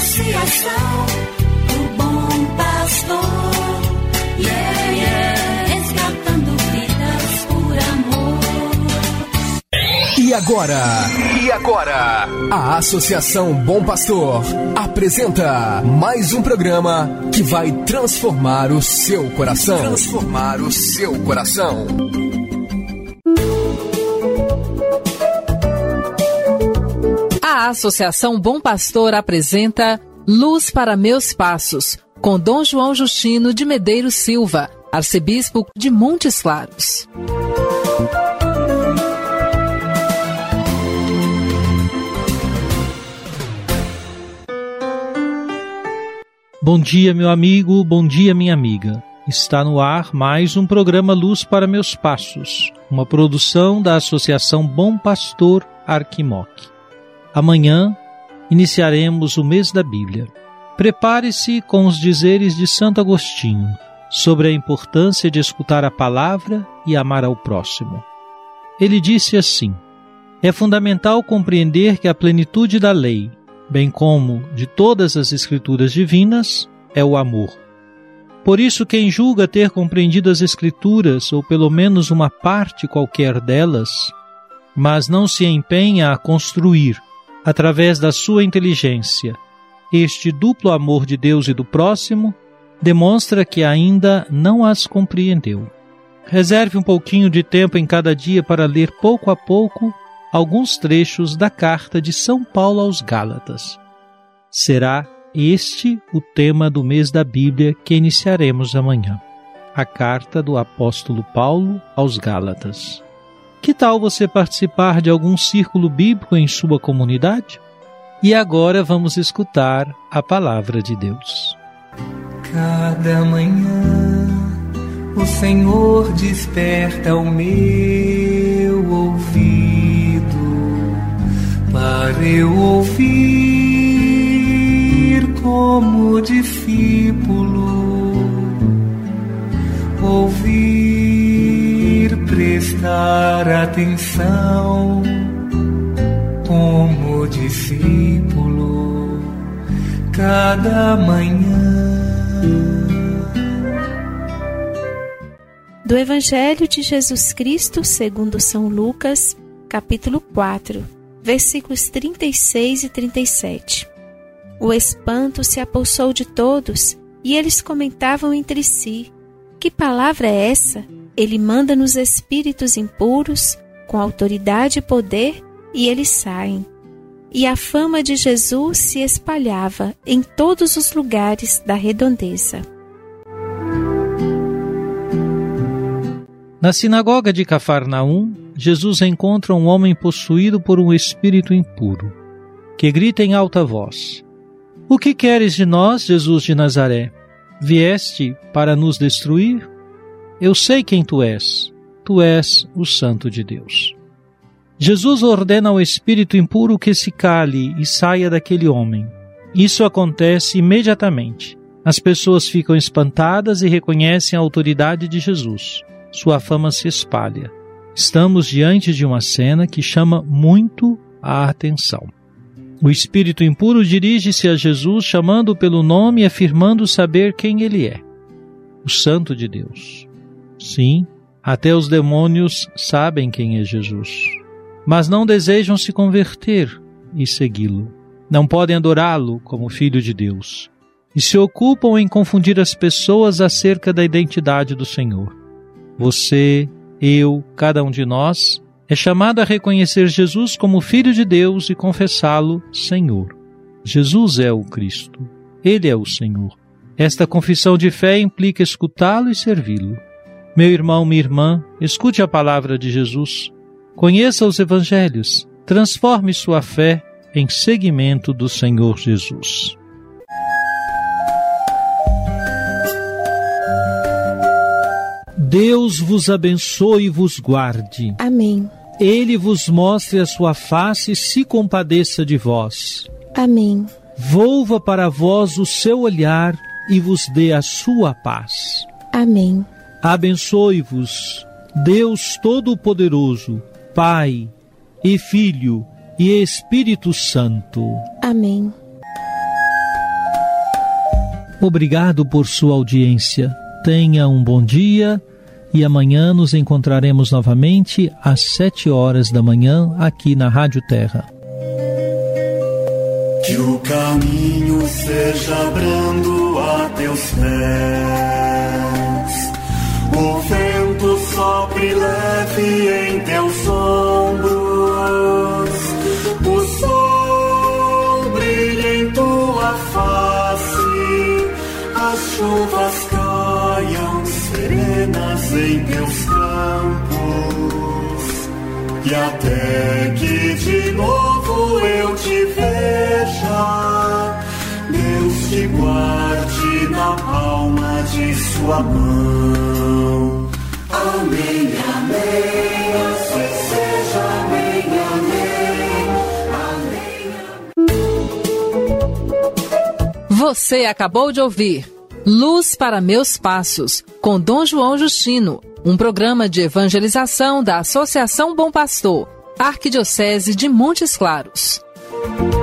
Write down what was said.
Associação do Bom Pastor, resgatando vidas por amor. E agora, a Associação Bom Pastor apresenta mais um programa que vai transformar o seu coração. A Associação Bom Pastor apresenta Luz para Meus Passos, com Dom João Justino de Medeiros Silva, arcebispo de Montes Claros. Bom dia, meu amigo, bom dia, minha amiga. Está no ar mais um programa Luz para Meus Passos, uma produção da Associação Bom Pastor Arquimoc. Amanhã iniciaremos o mês da Bíblia. Prepare-se com os dizeres de Santo Agostinho sobre a importância de escutar a palavra e amar ao próximo. Ele disse assim: é fundamental compreender que a plenitude da lei, bem como de todas as escrituras divinas, é o amor. Por isso, quem julga ter compreendido as escrituras, ou pelo menos uma parte qualquer delas, mas não se empenha a construir, através da sua inteligência, este duplo amor de Deus e do próximo, demonstra que ainda não as compreendeu. Reserve um pouquinho de tempo em cada dia para ler pouco a pouco alguns trechos da carta de São Paulo aos Gálatas. Será este o tema do mês da Bíblia que iniciaremos amanhã. A carta do apóstolo Paulo aos Gálatas. Que tal você participar de algum círculo bíblico em sua comunidade? E agora vamos escutar a palavra de Deus. Cada manhã o Senhor desperta o meu ouvido para eu ouvir como discípulo, ouvir, prestar atenção como discípulo cada manhã. Do Evangelho de Jesus Cristo segundo São Lucas, capítulo 4, versículos 36 e 37. O espanto se apossou de todos e eles comentavam entre si: que palavra é essa? Ele manda nos espíritos impuros, com autoridade e poder, e eles saem. E a fama de Jesus se espalhava em todos os lugares da redondeza. Na sinagoga de Cafarnaum, Jesus encontra um homem possuído por um espírito impuro, que grita em alta voz: O que queres de nós, Jesus de Nazaré? Vieste para nos destruir? Eu sei quem tu és o Santo de Deus. Jesus ordena ao espírito impuro que se cale e saia daquele homem. Isso acontece imediatamente. As pessoas ficam espantadas e reconhecem a autoridade de Jesus. Sua fama se espalha. Estamos diante de uma cena que chama muito a atenção. O espírito impuro dirige-se a Jesus, chamando-o pelo nome e afirmando saber quem ele é: o Santo de Deus. Sim, até os demônios sabem quem é Jesus, mas não desejam se converter e segui-lo. Não podem adorá-lo como Filho de Deus e se ocupam em confundir as pessoas acerca da identidade do Senhor. Você, eu, cada um de nós, é chamado a reconhecer Jesus como Filho de Deus e confessá-lo Senhor. Jesus é o Cristo. Ele é o Senhor. Esta confissão de fé implica escutá-lo e servi-lo. Meu irmão, minha irmã, escute a palavra de Jesus. Conheça os evangelhos. Transforme sua fé em seguimento do Senhor Jesus. Deus vos abençoe e vos guarde. Amém. Ele vos mostre a sua face e se compadeça de vós. Amém. Volva para vós o seu olhar e vos dê a sua paz. Amém. Abençoe-vos, Deus Todo-Poderoso, Pai e Filho e Espírito Santo. Amém. Obrigado por sua audiência. Tenha um bom dia e amanhã nos encontraremos novamente às 7 horas da manhã aqui na Rádio Terra. Que o caminho seja brando a teus pés, o vento sopre leve em teus ombros, o sol brilha em tua face, as chuvas caiam serenas em teus campos, e até que de novo eu te veja, Deus te guarde na palma de sua mão. Amém, amém, assim seja, amém, amém, amém. Você acabou de ouvir Luz para Meus Passos, com Dom João Justino, um programa de evangelização da Associação Bom Pastor, Arquidiocese de Montes Claros.